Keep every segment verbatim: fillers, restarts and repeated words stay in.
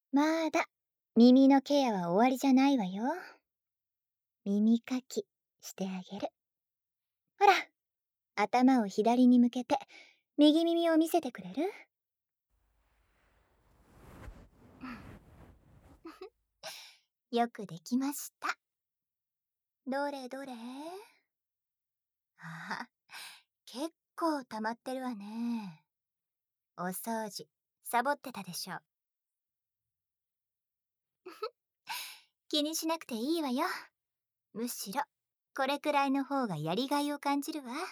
まだ耳のケアは終わりじゃないわよ。耳かきしてあげる。ほら、頭を左に向けて右耳を見せてくれる？よくできました。どれどれ。あ、結構溜まってるわね。お掃除サボってたでしょ。気にしなくていいわよ。むしろこれくらいの方がやりがいを感じるわ。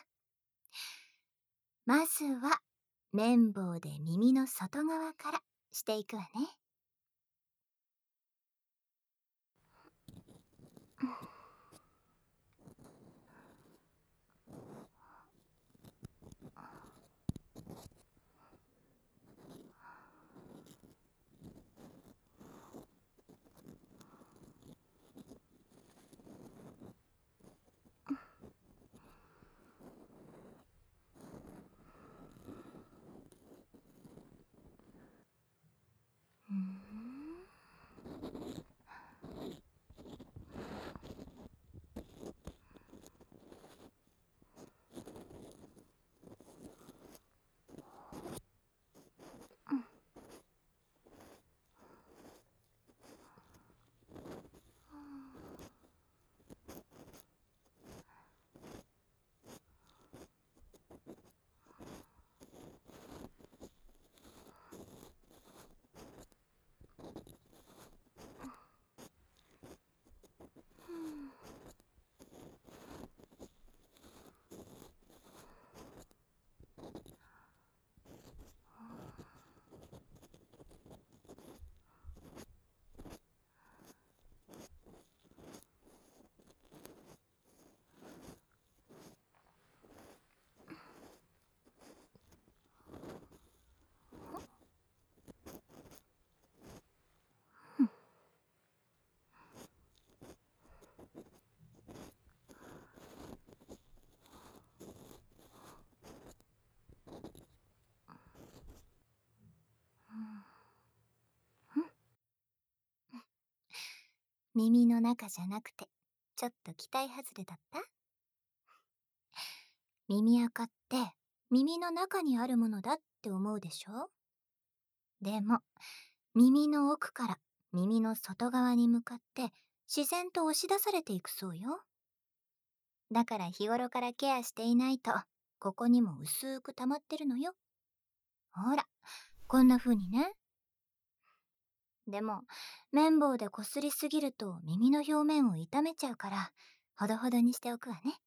まずは綿棒で耳の外側からしていくわね。うーん。耳の中じゃなくてちょっと期待外れだった？耳垢って耳の中にあるものだって思うでしょ？でも耳の奥から耳の外側に向かって自然と押し出されていくそうよ。だから日頃からケアしていないとここにも薄く溜まってるのよ。ほら、こんな風にね。でも綿棒でこすりすぎると耳の表面を傷めちゃうからほどほどにしておくわね。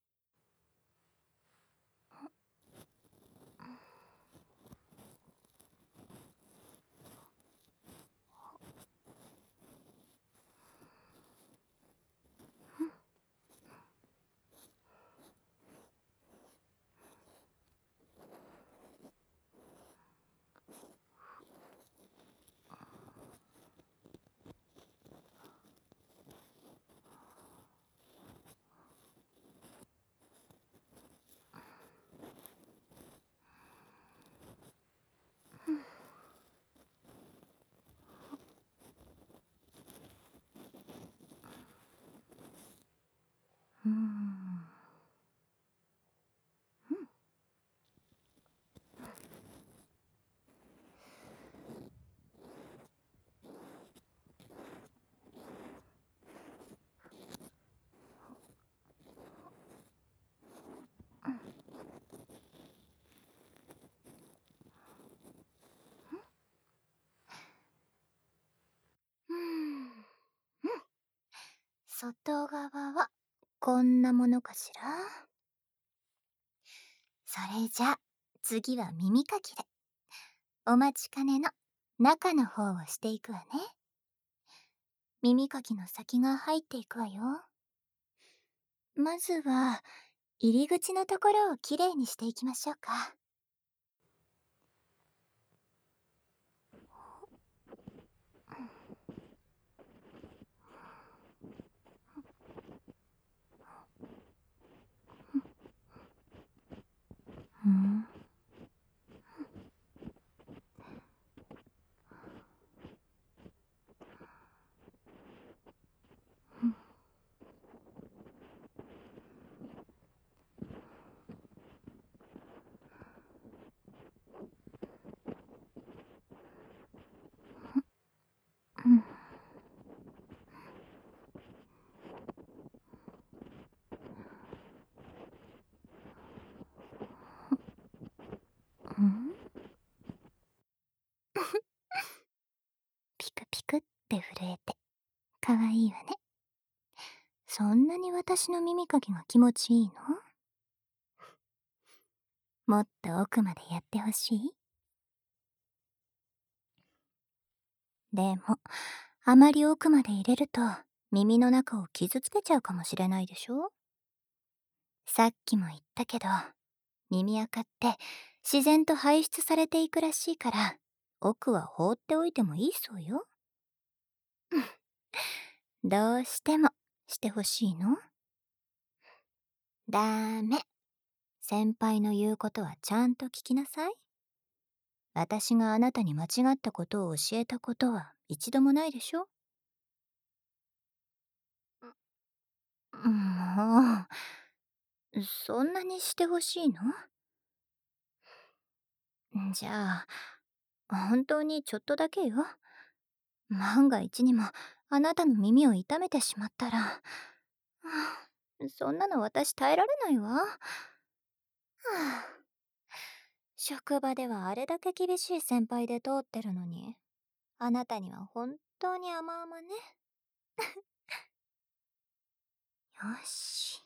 うーん。うーん。うん。外側はこんなものかしら。それじゃあ次は耳かきでお待ちかねの中の方をしていくわね。耳かきの先が入っていくわよ。まずは入り口のところをきれいにしていきましょうか。うん。 ピクピクって震えて、かわいいわね。そんなに私の耳かきが気持ちいいの？もっと奥までやってほしい？でも、あまり奥まで入れると、耳の中を傷つけちゃうかもしれないでしょ？さっきも言ったけど、耳垢って自然と排出されていくらしいから、奥は放っておいてもいいそうよ。どうしてもしてほしいの？ダメ。先輩の言うことはちゃんと聞きなさい。私があなたに間違ったことを教えたことは一度もないでしょ？もう、そんなにしてほしいの？じゃあ、本当にちょっとだけよ。万が一にもあなたの耳を痛めてしまったら、はあ、そんなの私耐えられないわ。はあ、職場ではあれだけ厳しい先輩で通ってるのに、あなたには本当に甘々ね。よし。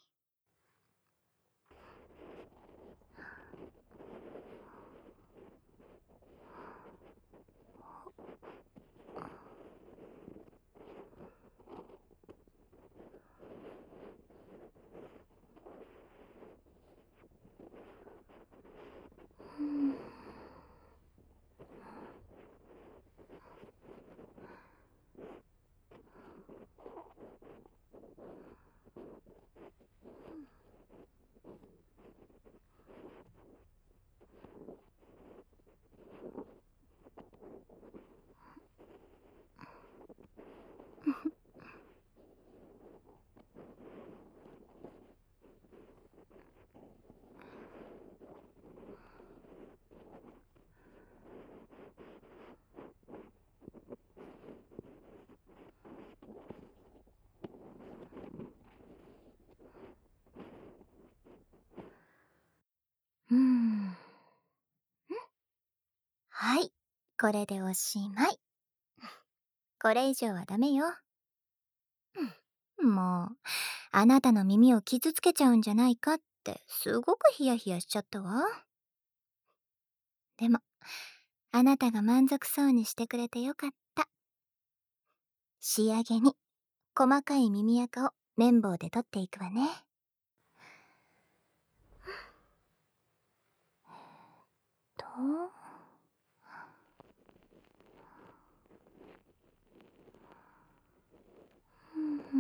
うーん。はい、これでおしまい。これ以上はダメよ。もう、あなたの耳を傷つけちゃうんじゃないかってすごくヒヤヒヤしちゃったわ。でも、あなたが満足そうにしてくれてよかった。仕上げに、細かい耳垢を綿棒で取っていくわね。と、うん。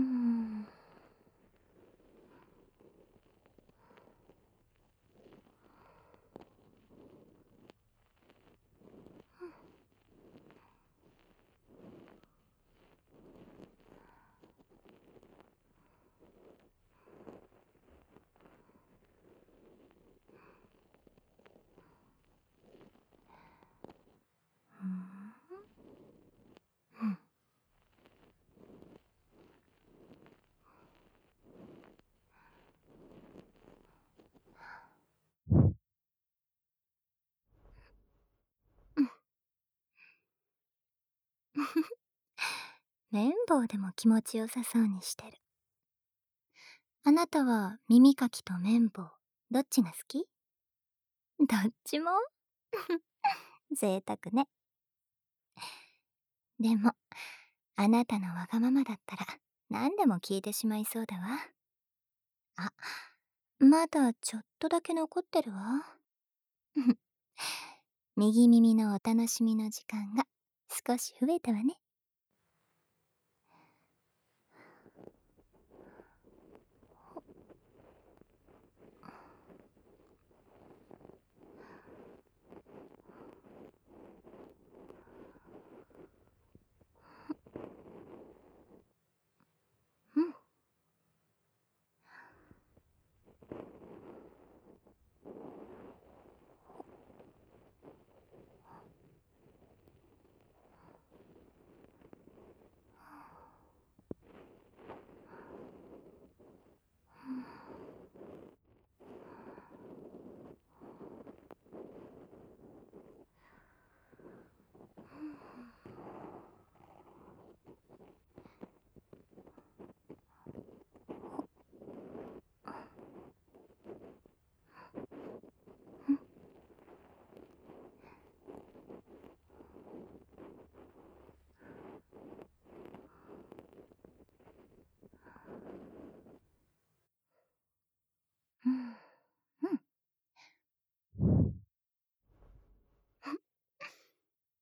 綿棒でも気持ちよさそうにしてる。あなたは耳かきと綿棒、どっちが好き？どっちも？贅沢ね。でも、あなたのわがままだったら何でも聞いてしまいそうだわ。あ、まだちょっとだけ残ってるわ。右耳のお楽しみの時間が少し増えたわね。うん。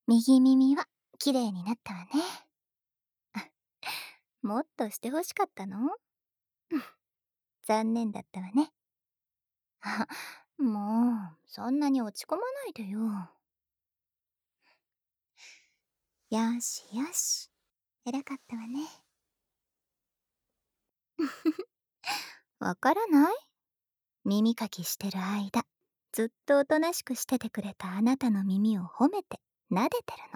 右耳は綺麗になったわね。もっとしてほしかったの？残念だったわね。あ、もう、そんなに落ち込まないでよ。よしよし。偉かったわね。わからない？耳かきしてる間、ずっとおとなしくしててくれたあなたの耳を褒めて、撫でてるの。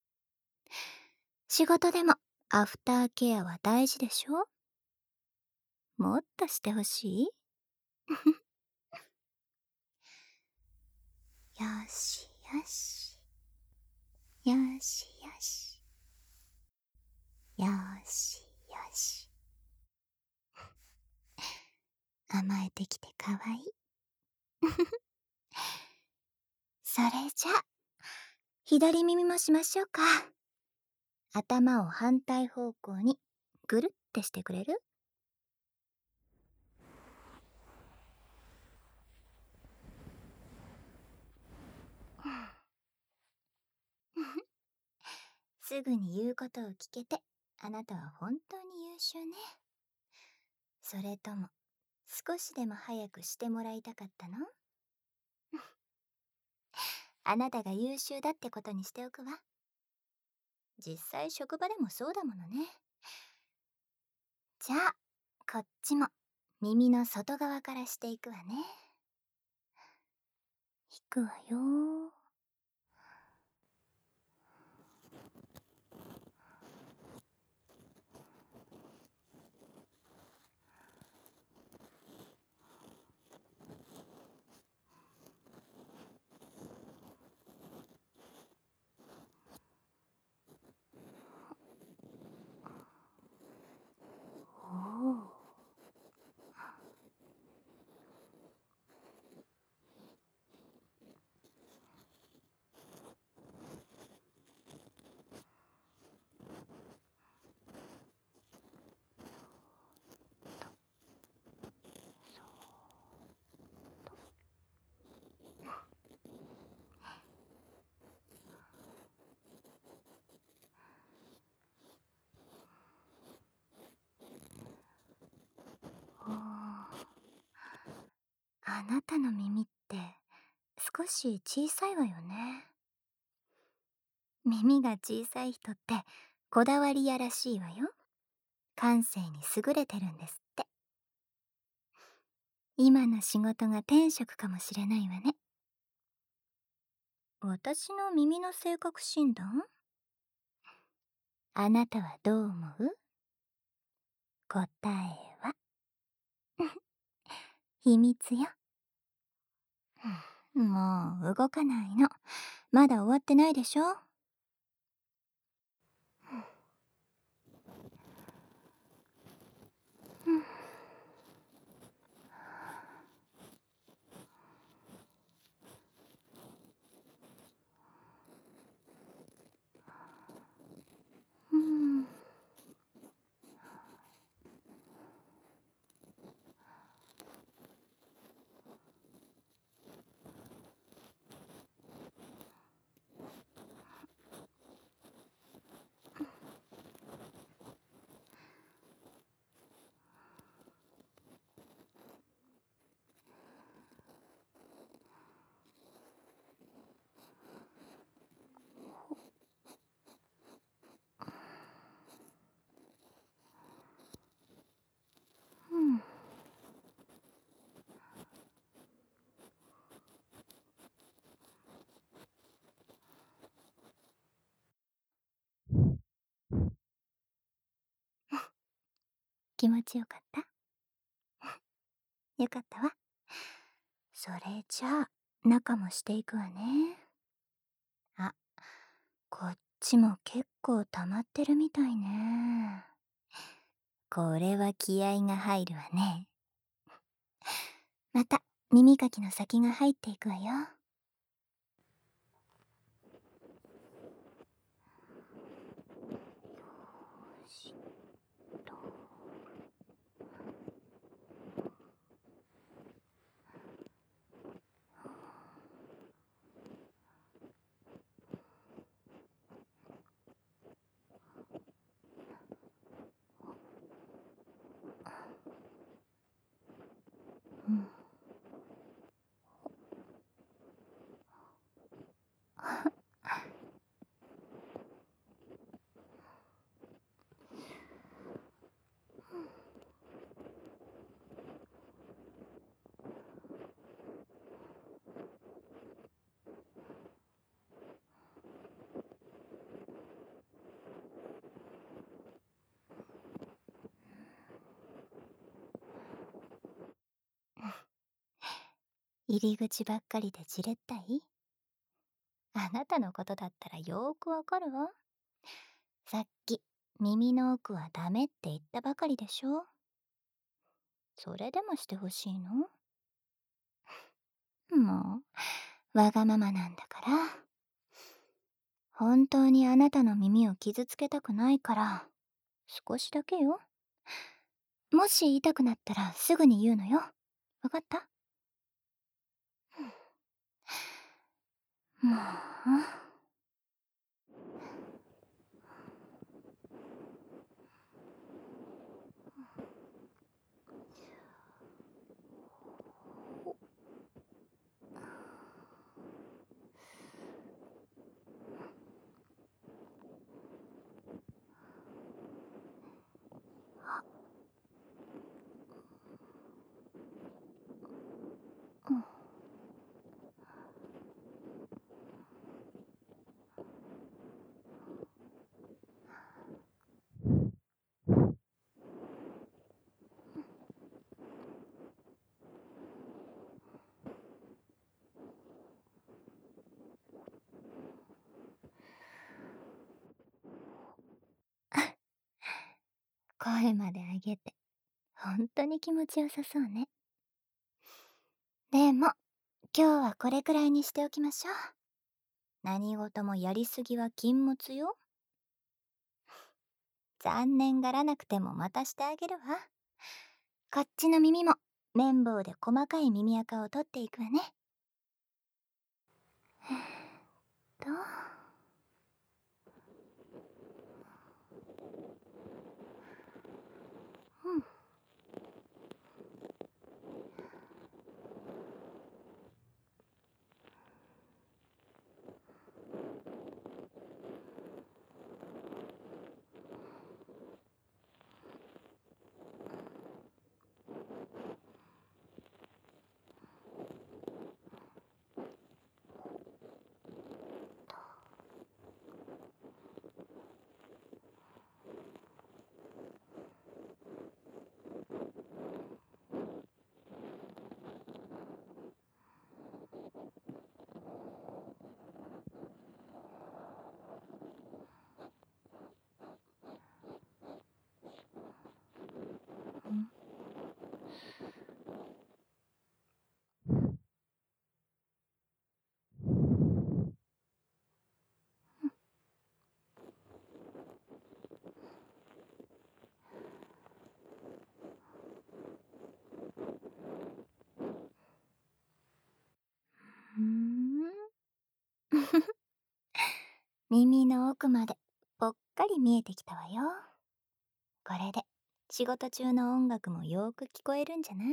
仕事でも、アフターケアは大事でしょ？もっとしてほしい？よしよし。よしよし。よしよし。甘えてきてかわいい。それじゃあ、左耳もしましょうか。頭を反対方向にぐるってしてくれる？すぐに言うことを聞けて、あなたは本当に優秀ね。それとも、少しでも早くしてもらいたかったの？あなたが優秀だってことにしておくわ。実際職場でもそうだものね。じゃあ、こっちも耳の外側からしていくわね。引くわよ。おお。おー、あなたの耳って少し小さいわよね。耳が小さい人ってこだわり屋らしいわよ。感性に優れてるんですって。今の仕事が天職かもしれないわね。私の耳の性格診断？あなたはどう思う？答えは秘密よ。もう動かないの。まだ終わってないでしょ？うん。うん。気持ちよかった？よかったわ。それじゃあ、中もしていくわね。あ、こっちも結構溜まってるみたいね。これは気合が入るわね。また、耳かきの先が入っていくわよ。よしと。 入り口ばっかりでじれったい？あなたのことだったらよーくわかるわ。さっき、耳の奥はダメって言ったばかりでしょ。それでもしてほしいの？もう、わがままなんだから。本当にあなたの耳を傷つけたくないから、少しだけよ。もし痛くなったらすぐに言うのよ。わかった？もう。声まで上げて、本当に気持ちよさそうね。でも、今日はこれくらいにしておきましょう。何事もやりすぎは禁物よ。残念がらなくてもまたしてあげるわ。こっちの耳も綿棒で細かい耳垢を取っていくわね。と。うん。うーん。耳の奥までぽっかり見えてきたわよ。これで仕事中の音楽もよーく聞こえるんじゃない？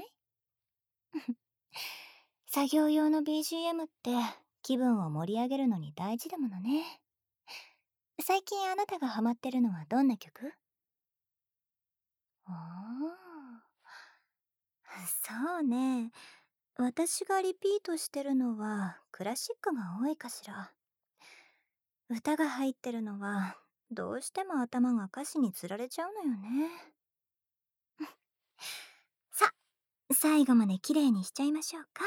作業用の ビージーエム って気分を盛り上げるのに大事だものね。最近あなたがハマってるのはどんな曲？ああ、そうね。私がリピートしてるのはクラシックが多いかしら。歌が入ってるのはどうしても頭が歌詞につられちゃうのよね。さ、最後まで綺麗にしちゃいましょうか。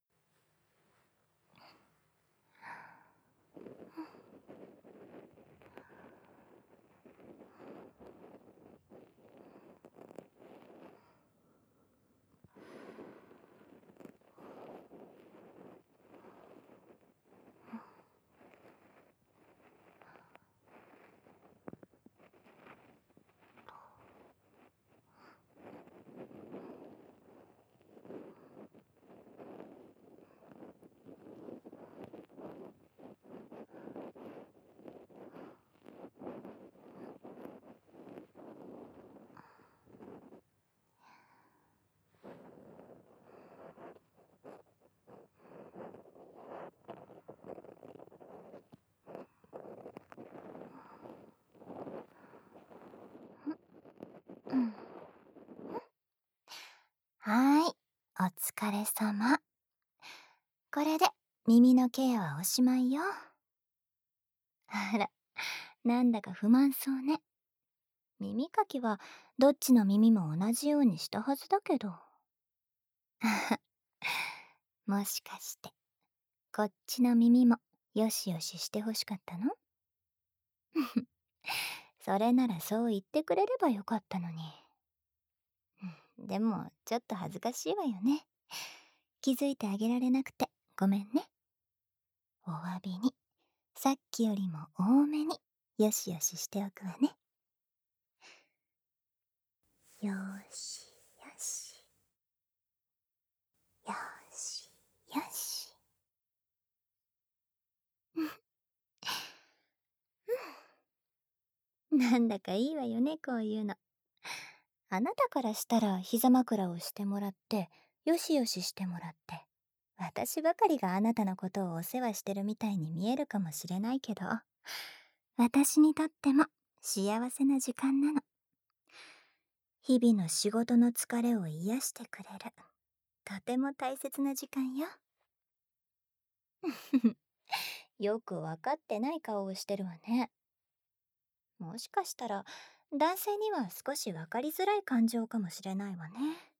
うん。はーい、お疲れ様。これで耳のケアはおしまいよ。あら、なんだか不満そうね。耳かきはどっちの耳も同じようにしたはずだけど。 もしかして、こっちの耳もよしよししてほしかったの？それならそう言ってくれればよかったのに。でも、ちょっと恥ずかしいわよね。気づいてあげられなくてごめんね。お詫びに、さっきよりも多めによしよししておくわね。よしよし。よしよし。なんだかいいわよね、こういうの。あなたからしたら膝枕をしてもらって、よしよししてもらって、私ばかりがあなたのことをお世話してるみたいに見えるかもしれないけど、私にとっても幸せな時間なの。日々の仕事の疲れを癒してくれる、とても大切な時間よ。よくわかってない顔をしてるわね。もしかしたら男性には少しわかりづらい感情かもしれないわね。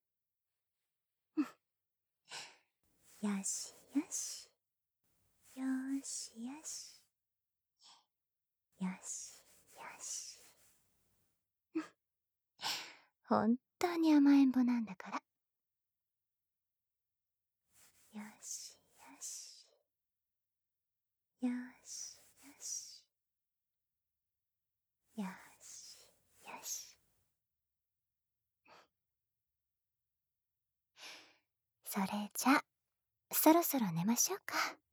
よしよし。よしよし。よしよし。本当に甘えん坊なんだから。よしよし。よしよし。よしよし。それじゃ、そろそろ寝ましょうか。